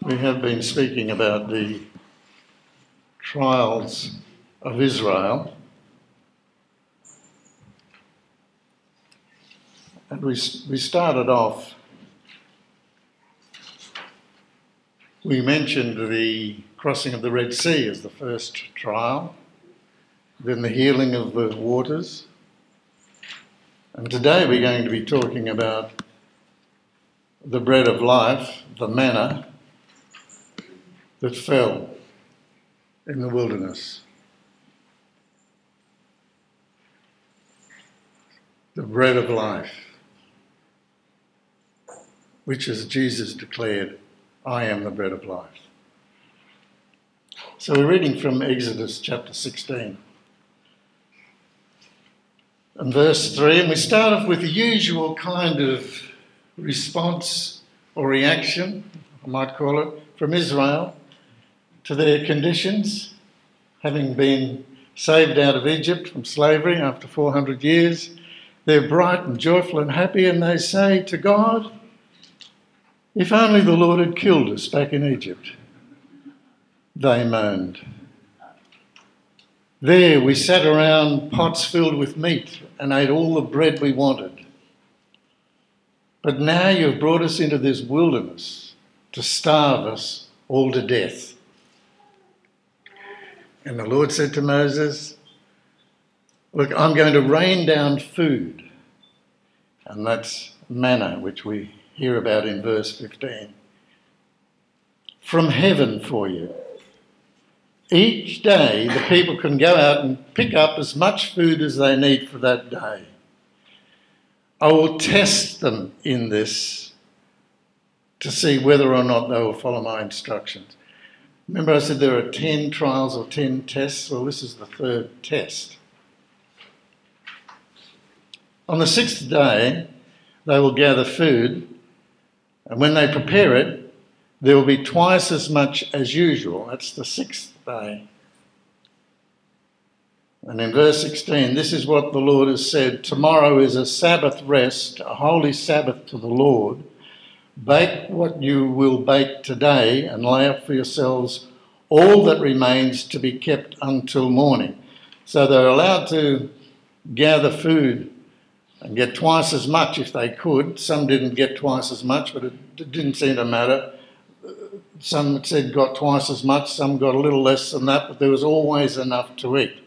We have been speaking about the trials of Israel, and we started off, we mentioned the crossing of the Red Sea as the first trial, then the healing of the waters, and today we're going to be talking about the bread of life, the manna, that fell in the wilderness. The bread of life, which as Jesus declared, I am the bread of life. So we're reading from Exodus chapter 16 and verse 3, and we start off with the usual kind of response or reaction, I might call it, from Israel to their conditions, having been saved out of Egypt from slavery after 400 years. They're bright and joyful and happy, and they say to God, if only the Lord had killed us back in Egypt. They moaned. There we sat around pots filled with meat and ate all the bread we wanted. But now you've brought us into this wilderness to starve us all to death. And the Lord said to Moses, look, I'm going to rain down food. And that's manna, which we hear about in verse 15. From heaven for you. Each day the people can go out and pick up as much food as they need for that day. I will test them in this to see whether or not they will follow my instructions. Remember I said there are 10 trials or 10 tests? Well, this is the third test. On the 6th day, they will gather food, and when they prepare it, there will be twice as much as usual. That's the 6th day. And in verse 16, this is what the Lord has said, tomorrow is a Sabbath rest, a holy Sabbath to the Lord. Bake what you will bake today and lay up for yourselves all that remains to be kept until morning. So they're allowed to gather food and get twice as much if they could. Some didn't get twice as much, but it didn't seem to matter. Some said got twice as much, some got a little less than that, but there was always enough to eat.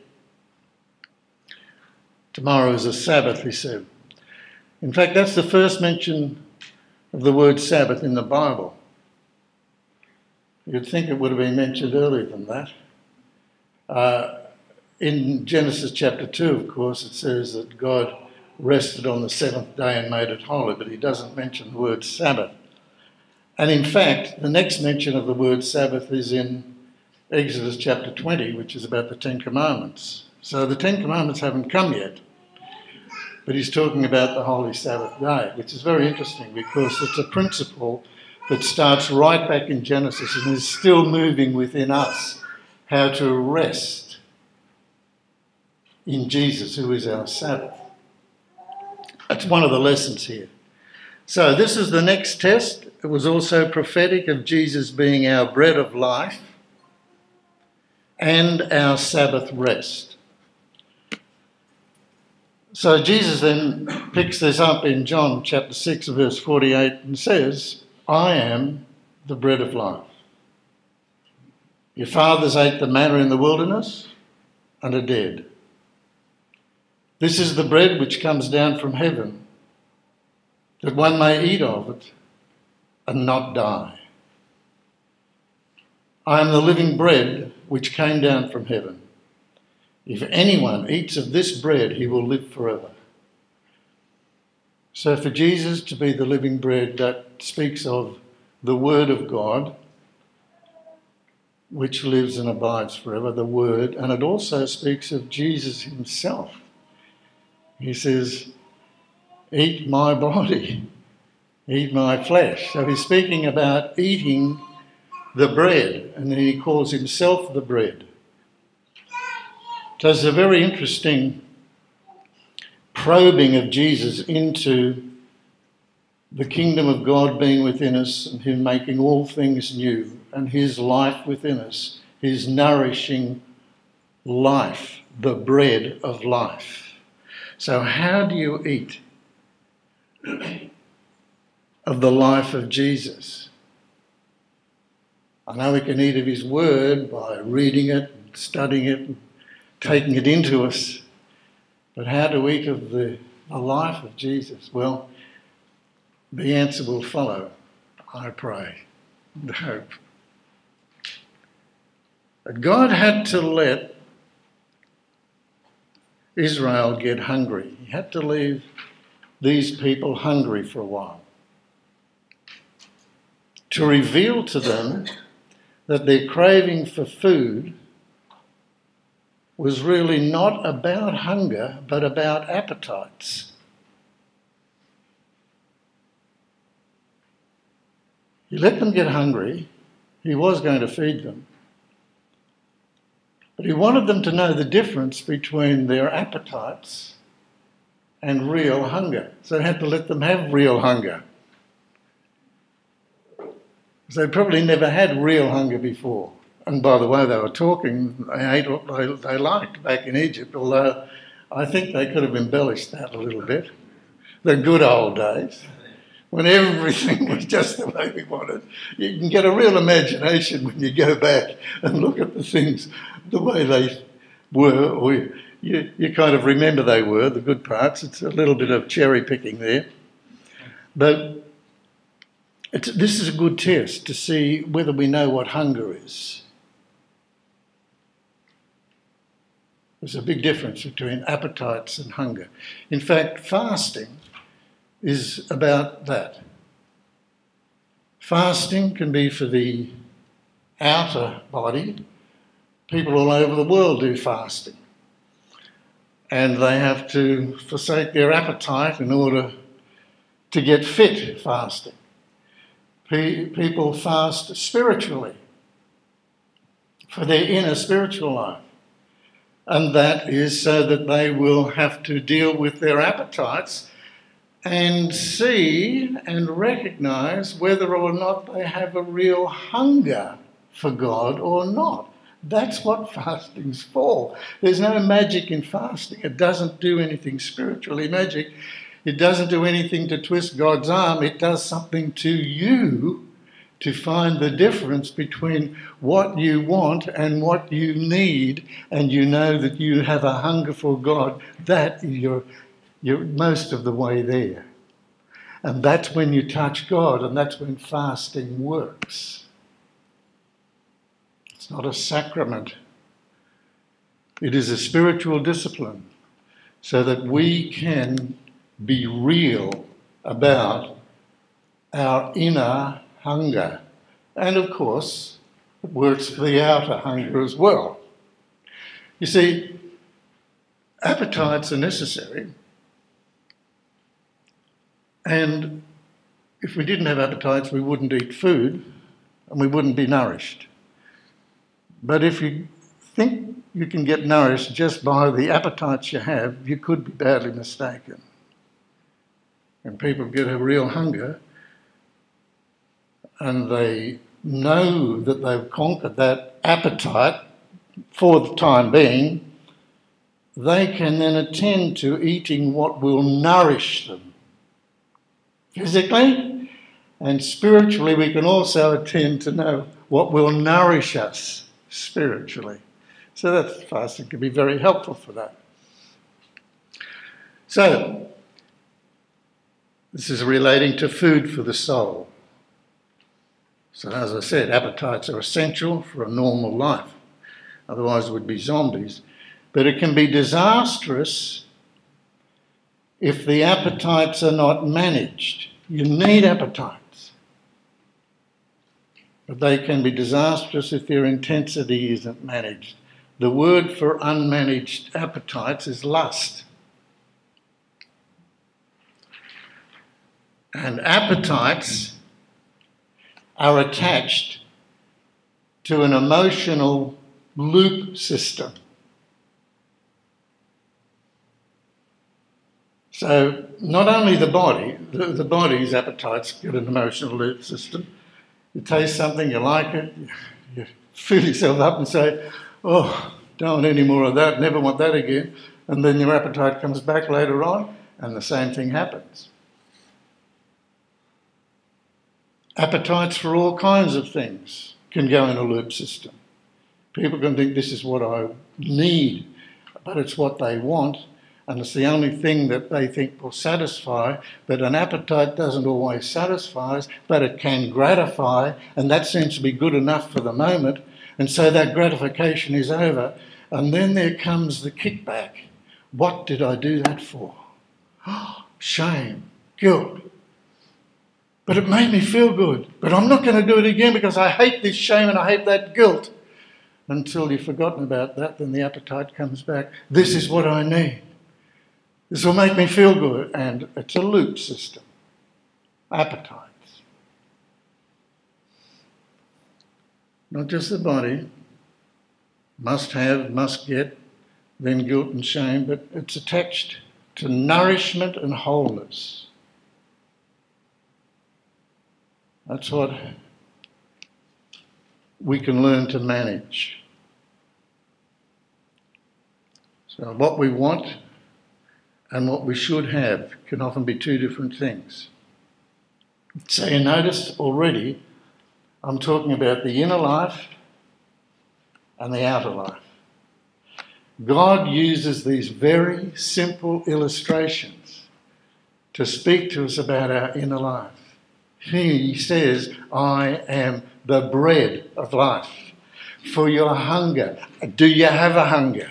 Tomorrow is a Sabbath, he said. In fact, that's the first mention of the word Sabbath in the Bible. You'd think it would have been mentioned earlier than that. In Genesis chapter 2, of course, it says that God rested on the 7th day and made it holy, but he doesn't mention the word Sabbath. And in fact, the next mention of the word Sabbath is in Exodus chapter 20, which is about the 10 Commandments. So the 10 Commandments haven't come yet, but he's talking about the Holy Sabbath day, which is very interesting because it's a principle that starts right back in Genesis and is still moving within us, how to rest in Jesus, who is our Sabbath. That's one of the lessons here. So this is the next test. It was also prophetic of Jesus being our bread of life and our Sabbath rest. So Jesus then picks this up in John chapter 6 verse 48 and says, I am the bread of life. Your fathers ate the manna in the wilderness and are dead. This is the bread which comes down from heaven, that one may eat of it and not die. I am the living bread which came down from heaven. If anyone eats of this bread, he will live forever. So for Jesus to be the living bread, that speaks of the Word of God, which lives and abides forever, the Word, and it also speaks of Jesus himself. He says, eat my body, eat my flesh. So he's speaking about eating the bread, and then he calls himself the bread. So it's a very interesting probing of Jesus into the kingdom of God being within us and him making all things new and his life within us, his nourishing life, the bread of life. So how do you eat of the life of Jesus? I know we can eat of his word by reading it, and studying it, and taking it into us. But how to eat of the life of Jesus? Well, the answer will follow, I pray and hope. But God had to let Israel get hungry. He had to leave these people hungry for a while to reveal to them that their craving for food was really not about hunger, but about appetites. He let them get hungry. He was going to feed them. But he wanted them to know the difference between their appetites and real hunger. So he had to let them have real hunger. Because they probably never had real hunger before. And by the way, they were talking, they ate what they liked back in Egypt, although I think they could have embellished that a little bit. The good old days, when everything was just the way we wanted. You can get a real imagination when you go back and look at the things the way they were, or you kind of remember they were, the good parts. It's a little bit of cherry picking there. But this is a good test to see whether we know what hunger is. There's a big difference between appetites and hunger. In fact, fasting is about that. Fasting can be for the outer body. People all over the world do fasting. And they have to forsake their appetite in order to get fit, fasting. People fast spiritually for their inner spiritual life. And that is so that they will have to deal with their appetites and see and recognise whether or not they have a real hunger for God or not. That's what fasting's for. There's no magic in fasting. It doesn't do anything spiritually magic. It doesn't do anything to twist God's arm. It does something to you to find the difference between what you want and what you need, and you know that you have a hunger for God. That you're most of the way there. And that's when you touch God, and that's when fasting works. It's not a sacrament. It is a spiritual discipline so that we can be real about our inner hunger. And of course, it works for the outer hunger as well. You see, appetites are necessary. And if we didn't have appetites, we wouldn't eat food and we wouldn't be nourished. But if you think you can get nourished just by the appetites you have, you could be badly mistaken. When people get a real hunger and they know that they've conquered that appetite for the time being, they can then attend to eating what will nourish them physically, and spiritually we can also attend to know what will nourish us spiritually. So that fasting can be very helpful for that. So, this is relating to food for the soul. So as I said, appetites are essential for a normal life. Otherwise we'd be zombies. But it can be disastrous if the appetites are not managed. You need appetites. But they can be disastrous if their intensity isn't managed. The word for unmanaged appetites is lust. And appetites are attached to an emotional loop system. So not only the body, the body's appetite's got an emotional loop system. You taste something, you like it, you fill yourself up and say, oh, don't want any more of that, never want that again. And then your appetite comes back later on and the same thing happens. Appetites for all kinds of things can go in a loop system. People can think this is what I need, but it's what they want, and it's the only thing that they think will satisfy. But an appetite doesn't always satisfy, but it can gratify, and that seems to be good enough for the moment, and so that gratification is over, and then there comes the kickback. What did I do that for? Shame, guilt. But it made me feel good. But I'm not going to do it again because I hate this shame and I hate that guilt. Until you've forgotten about that, then the appetite comes back. This is what I need. This will make me feel good. And it's a loop system. Appetites. Not just the body. Must have, must get, then guilt and shame, but it's attached to nourishment and wholeness. That's what we can learn to manage. So what we want and what we should have can often be two different things. So you notice already I'm talking about the inner life and the outer life. God uses these very simple illustrations to speak to us about our inner life. He says, I am the bread of life. For your hunger, do you have a hunger?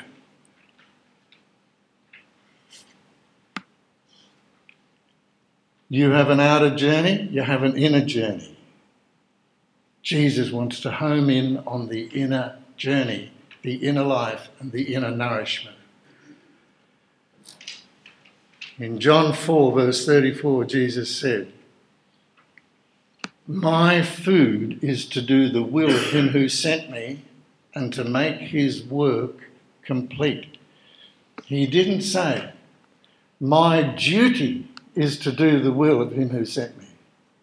You have an outer journey, you have an inner journey. Jesus wants to home in on the inner journey, the inner life and the inner nourishment. In John 4 verse 34, Jesus said, my food is to do the will of him who sent me and to make his work complete. He didn't say, my duty is to do the will of him who sent me.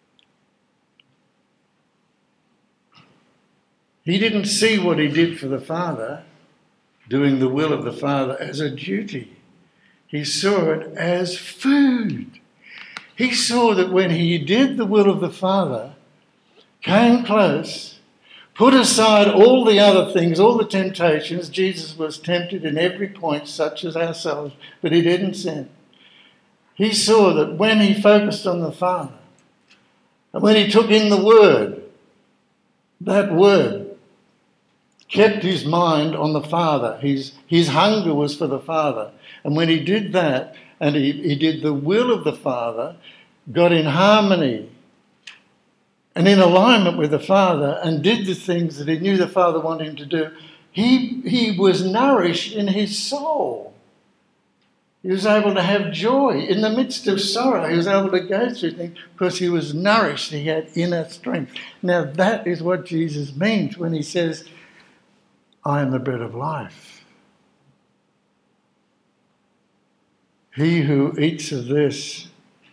He didn't see what he did for the Father, doing the will of the Father, as a duty. He saw it as food. He saw that when he did the will of the Father, came close, put aside all the other things, all the temptations. Jesus was tempted in every point, such as ourselves, but he didn't sin. He saw that when he focused on the Father, and when he took in the Word, that Word kept his mind on the Father. His hunger was for the Father. And when he did that, and he did the will of the Father, got in harmony and in alignment with the Father, and did the things that he knew the Father wanted him to do, he was nourished in his soul. He was able to have joy in the midst of sorrow. He was able to go through things because he was nourished. He had inner strength. Now that is what Jesus means when he says, I am the bread of life. He who eats of this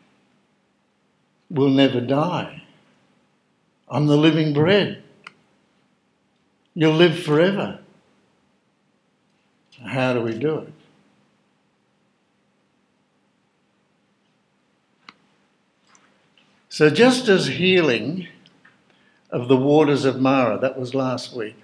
will never die. I'm the living bread. You'll live forever. How do we do it? So just as healing of the waters of Marah, that was last week,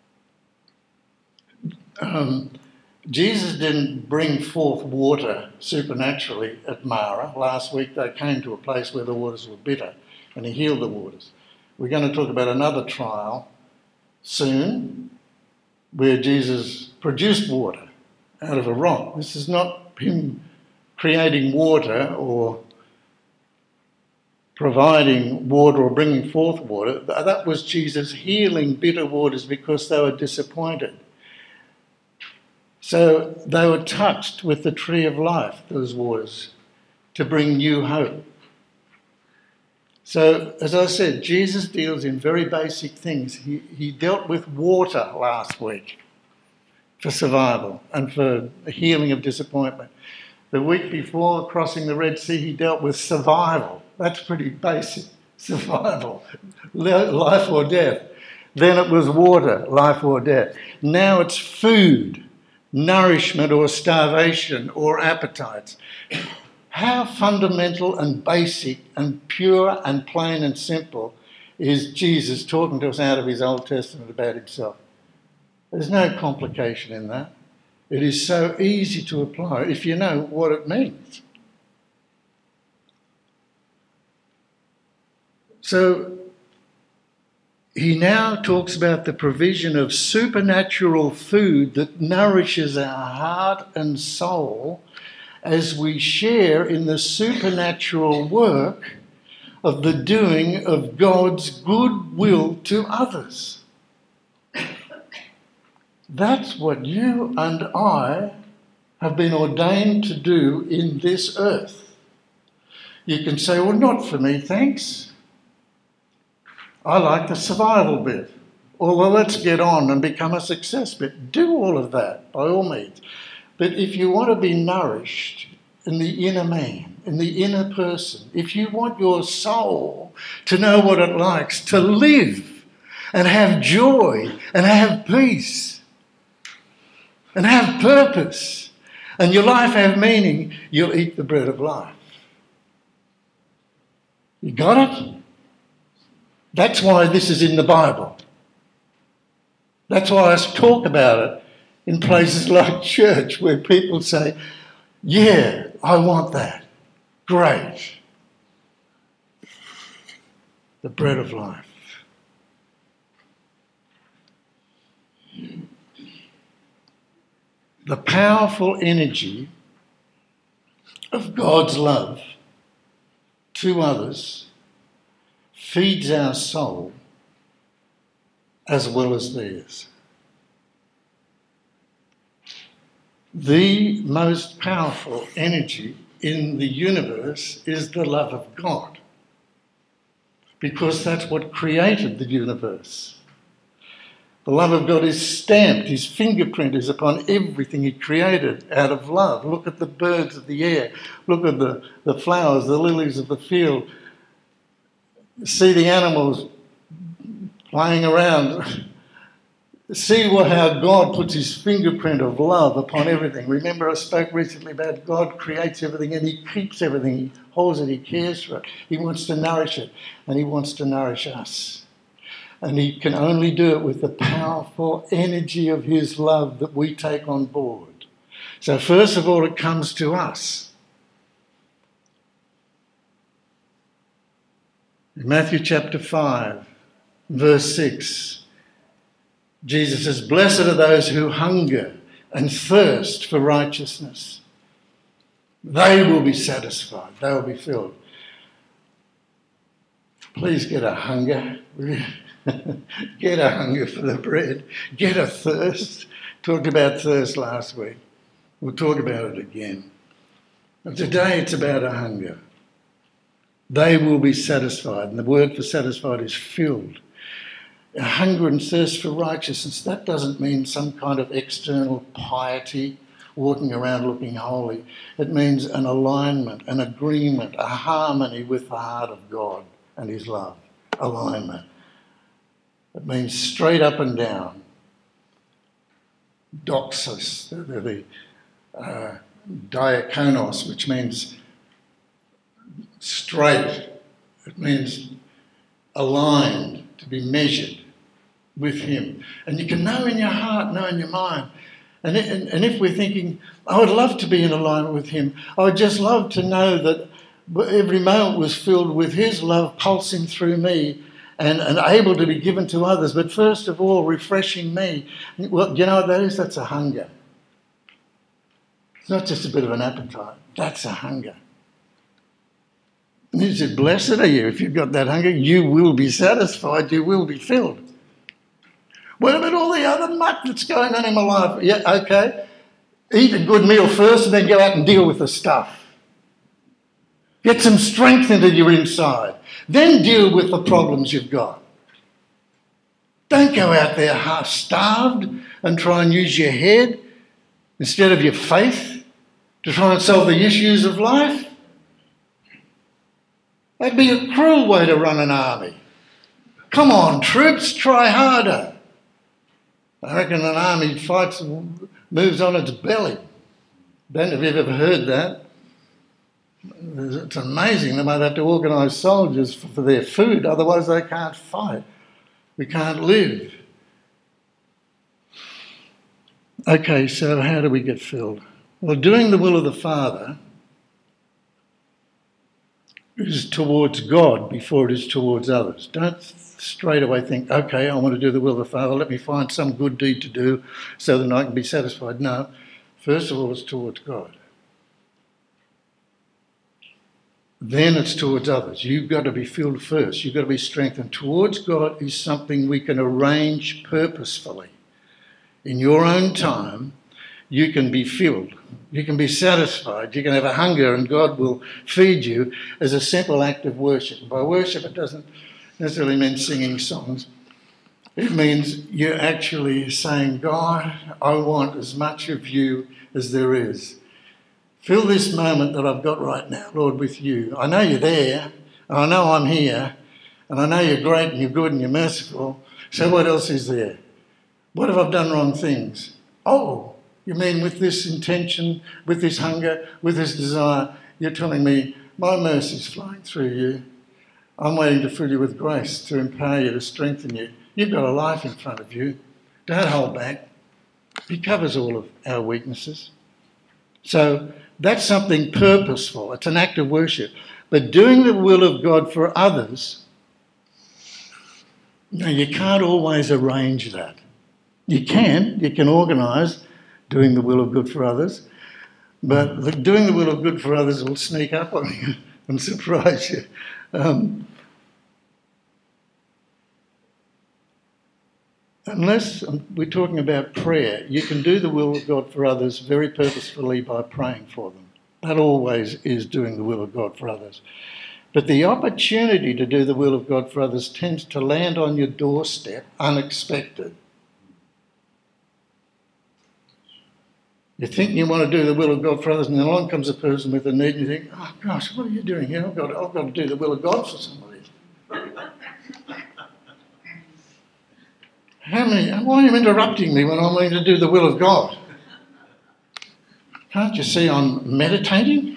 Jesus didn't bring forth water supernaturally at Marah. Last week they came to a place where the waters were bitter and he healed the waters. We're going to talk about another trial soon where Jesus produced water out of a rock. This is not him creating water or providing water or bringing forth water. That was Jesus healing bitter waters because they were disappointed. So they were touched with the tree of life, those waters, to bring new hope. So, as I said, Jesus deals in very basic things. He dealt with water last week for survival and for the healing of disappointment. The week before crossing the Red Sea, he dealt with survival. That's pretty basic. Survival. Life or death. Then it was water, life or death. Now it's food, nourishment or starvation or appetites. How fundamental and basic and pure and plain and simple is Jesus talking to us out of his Old Testament about himself? There's no complication in that. It is so easy to apply if you know what it means. So he now talks about the provision of supernatural food that nourishes our heart and soul as we share in the supernatural work of the doing of God's good will to others. That's what you and I have been ordained to do in this earth. You can say, well, not for me, thanks. I like the survival bit. Or, well, let's get on and become a success bit. Do all of that, by all means. But if you want to be nourished in the inner man, in the inner person, if you want your soul to know what it likes to live and have joy and have peace and have purpose and your life have meaning, you'll eat the bread of life. You got it? That's why this is in the Bible. That's why I talk about it in places like church where people say, yeah, I want that. Great. The bread of life. The powerful energy of God's love to others feeds our soul as well as theirs. The most powerful energy in the universe is the love of God, because that's what created the universe. The love of God is stamped, his fingerprint is upon everything he created out of love. Look at the birds of the air, look at the flowers, the lilies of the field. See the animals playing around. See how God puts his fingerprint of love upon everything. Remember, I spoke recently about God creates everything and he keeps everything. He holds it, he cares for it. He wants to nourish it and he wants to nourish us. And he can only do it with the powerful energy of his love that we take on board. So first of all, it comes to us. In Matthew chapter 5, verse 6, Jesus says, "Blessed are those who hunger and thirst for righteousness. They will be satisfied. They will be filled." Please get a hunger. Get a hunger for the bread. Get a thirst. Talked about thirst last week. We'll talk about it again. And today it's about a hunger. They will be satisfied. And the word for satisfied is filled. A hunger and thirst for righteousness. That doesn't mean some kind of external piety, walking around looking holy. It means an alignment, an agreement, a harmony with the heart of God and his love. Alignment. It means straight up and down. Doxos, the diakonos, which means straight. It means aligned, to be measured with him. And you can know in your heart, know in your mind. And if we're thinking, I would love to be in alignment with him, I would just love to know that every moment was filled with his love pulsing through me and able to be given to others, but first of all, refreshing me. Well, you know what that is? That's a hunger. It's not just a bit of an appetite. That's a hunger. And he said, blessed are you if you've got that hunger. You will be satisfied. You will be filled. What about all the other muck that's going on in my life? Yeah, okay. Eat a good meal first and then go out and deal with the stuff. Get some strength into your inside. Then deal with the problems you've got. Don't go out there half-starved and try and use your head instead of your faith. to try and solve the issues of life? That'd be a cruel way to run an army. Come on, troops, try harder. I reckon an army fights and moves on its belly. Don't know if you've ever heard that. It's amazing. They might have to organise soldiers for their food, otherwise they can't fight. We can't live. Okay, so how do we get filled? Well, doing the will of the Father is towards God before it is towards others. Don't straight away think, okay, I want to do the will of the Father, let me find some good deed to do so that I can be satisfied. No, first of all, it's towards God. Then it's towards others. You've got to be filled first. You've got to be strengthened. Towards God is something we can arrange purposefully. In your own time, you can be filled. You can be satisfied. You can have a hunger and God will feed you as a simple act of worship. And by worship, it doesn't necessarily mean singing songs. It means you're actually saying, God, I want as much of you as there is. Fill this moment that I've got right now, Lord, with you. I know you're there, and I know I'm here, and I know you're great and you're good and you're merciful. So what else is there? What if I've done wrong things? Oh, you mean with this intention, with this hunger, with this desire, you're telling me my mercy's flowing through you. I'm waiting to fill you with grace, to empower you, to strengthen you. You've got a life in front of you. Don't hold back. He covers all of our weaknesses. So that's something purposeful. It's an act of worship. But doing the will of God for others, you can't always arrange that. You can organise doing the will of good for others, but doing the will of good for others will sneak up on you and surprise you. Unless we're talking about prayer, you can do the will of God for others very purposefully by praying for them. That always is doing the will of God for others. But the opportunity to do the will of God for others tends to land on your doorstep unexpected. You think you want to do the will of God for others, and then along comes a person with a need, and you think, oh gosh, what are you doing here? I've got to do the will of God for somebody. Why are you interrupting me when I'm wanting to do the will of God? Can't you see I'm meditating?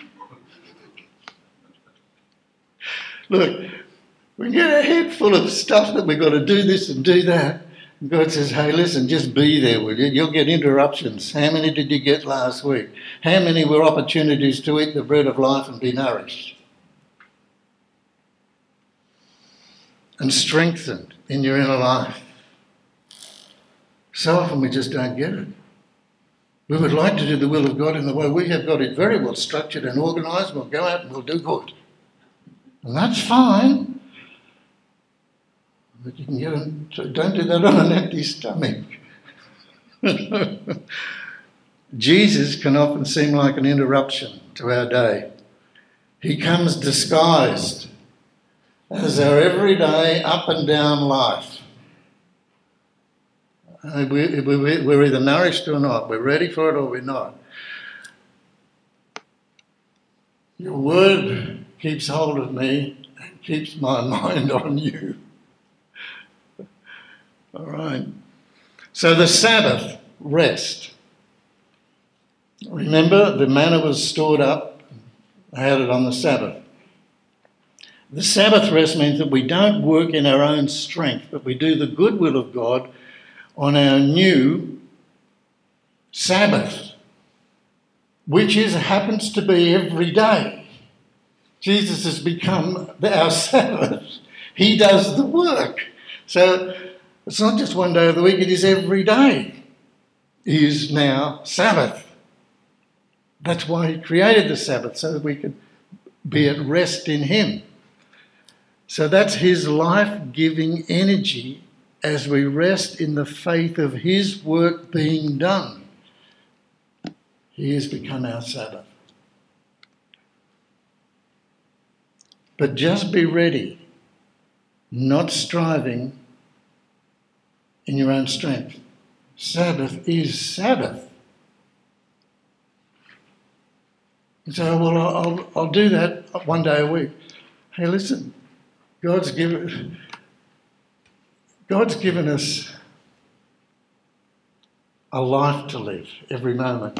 Look, we get our head full of stuff that we've got to do this and do that. And God says, hey, listen, just be there, will you? You'll get interruptions. How many did you get last week? How many were opportunities to eat the bread of life and be nourished? And strengthened in your inner life. So often we just don't get it. We would like to do the will of God in the way we have got it very well structured and organised. We'll go out and we'll do good. And that's fine. But you can don't do that on an empty stomach. Jesus can often seem like an interruption to our day. He comes disguised as our everyday up and down life. We're either nourished or not. We're ready for it or we're not. Your word keeps hold of me and keeps my mind on you. All right. So the Sabbath, rest. Remember, the manna was stored up. I had it on the Sabbath. The Sabbath rest means that we don't work in our own strength, but we do the good will of God on our new Sabbath, which happens to be every day. Jesus has become our Sabbath. He does the work. So it's not just one day of the week, it is every day is now Sabbath. That's why he created the Sabbath, so that we could be at rest in him. So that's his life-giving energy as we rest in the faith of his work being done. He has become our Sabbath. But just be ready, not striving in your own strength. Sabbath is Sabbath. You say, oh, well, I'll do that one day a week. Hey, listen, God's given us a life to live every moment.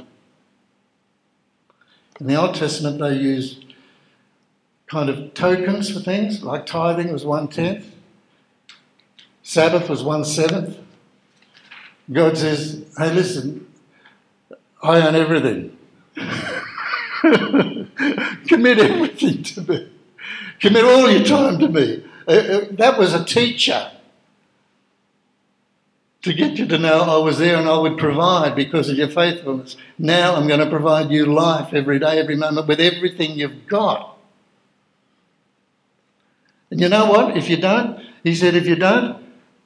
In the Old Testament, they used kind of tokens for things, like tithing was 1/10, Sabbath was 1/7. God says, hey, listen, I own everything. Commit everything to me. Commit all your time to me. That was a teacher to get you to know I was there and I would provide because of your faithfulness. Now I'm going to provide you life every day, every moment, with everything you've got. And you know what? If you don't, he said, if you don't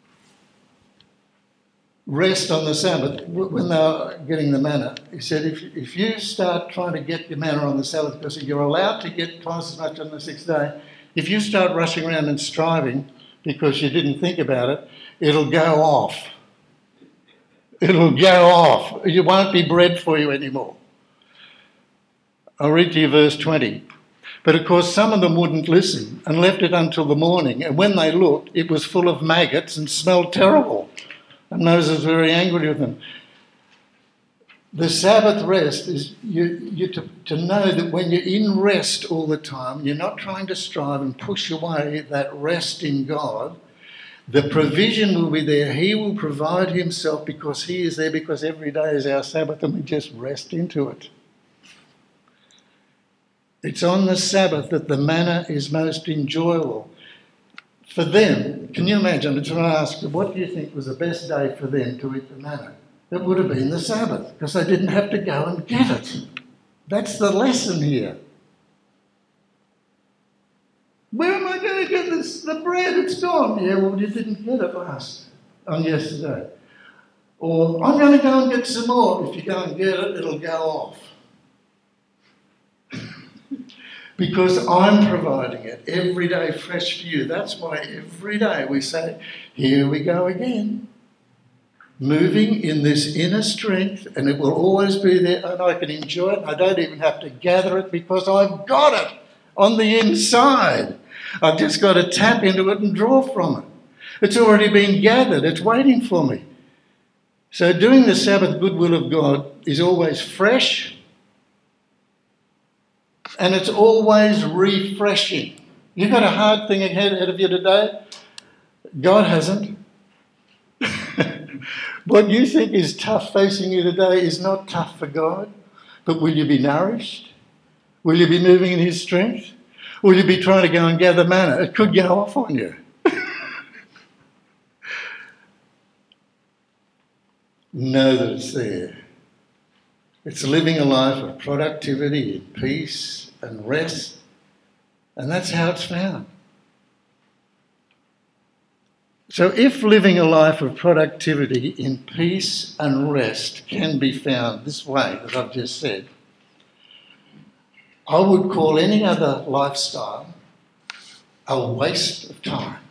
rest on the Sabbath, when they were getting the manna, he said, if you start trying to get your manna on the Sabbath, because you're allowed to get twice as much on the 6th day, if you start rushing around and striving because you didn't think about it, it'll go off. It'll go off. It won't be bread for you anymore. I'll read to you verse 20. But of course some of them wouldn't listen and left it until the morning. And when they looked, it was full of maggots and smelled terrible. And Moses was very angry with them. The Sabbath rest is you to know that when you're in rest all the time, you're not trying to strive and push away that rest in God. The provision will be there. He will provide himself because he is there, because every day is our Sabbath and we just rest into it. It's on the Sabbath that the manna is most enjoyable. For them, can you imagine? So I asked them, what do you think was the best day for them to eat the manna? It would have been the Sabbath, because they didn't have to go and get it. That's the lesson here. Where am I going to get this? The bread, it's gone. Yeah, well, you didn't get it on yesterday. Or, I'm going to go and get some more. If you go and get it, it'll go off. Because I'm providing it every day fresh for you. That's why every day we say, here we go again. Moving in this inner strength, and it will always be there, and I can enjoy it. I don't even have to gather it because I've got it on the inside. I've just got to tap into it and draw from it. It's already been gathered. It's waiting for me. So doing the Sabbath good will of God is always fresh, and it's always refreshing. You've got a hard thing ahead of you today. God hasn't. What you think is tough facing you today is not tough for God. But will you be nourished? Will you be moving in his strength? Will you be trying to go and gather manna? It could go off on you. Know that it's there. It's living a life of productivity and peace and rest. And that's how it's found. So if living a life of productivity in peace and rest can be found this way, as I've just said, I would call any other lifestyle a waste of time.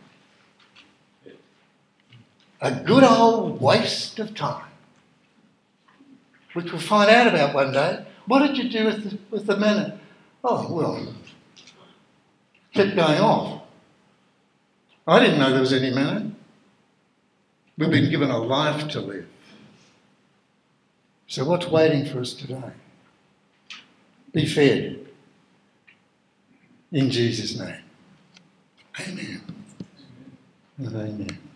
A good old waste of time. Which we'll find out about one day. What did you do with the manna? Oh, well, kept going off. I didn't know there was any manna. We've been given a life to live. So what's waiting for us today? Be fed. In Jesus' name. Amen. And amen.